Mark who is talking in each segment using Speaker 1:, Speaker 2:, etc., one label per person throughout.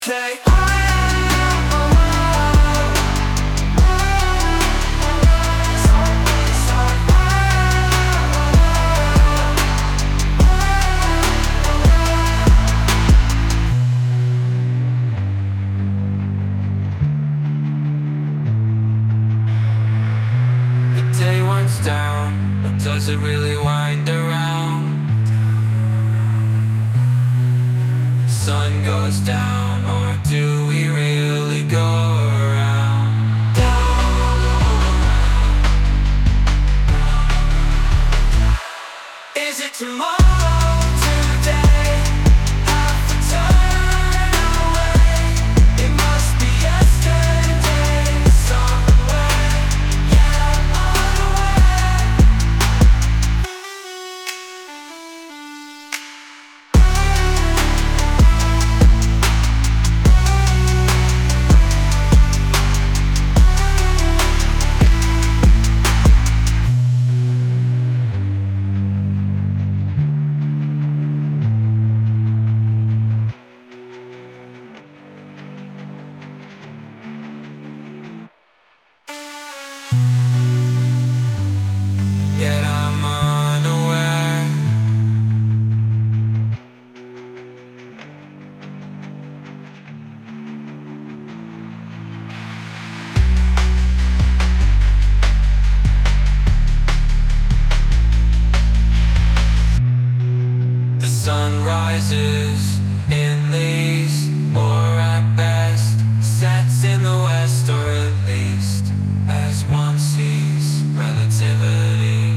Speaker 1: Play. The day winds down, but does it really wind around? Sun goes down, or do we really go around? Is it tomorrow, today? Have to turn away. It must be yesterday, somewhere. Yeah, I'm unaware. Yet I'm unaware. The sun rises in the east, or at best sets in the west, or at least as one sees relativity.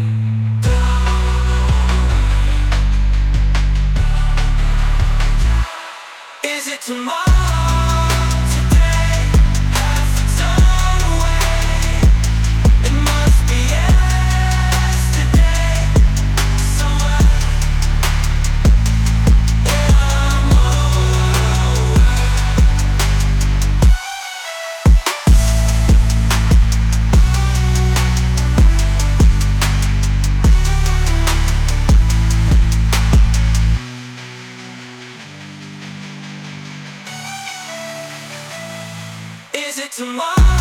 Speaker 1: Is it tomorrow, today? Has to turn away. It must be yesterday, somewhere. Yeah, I'm unaware. Is it tomorrow?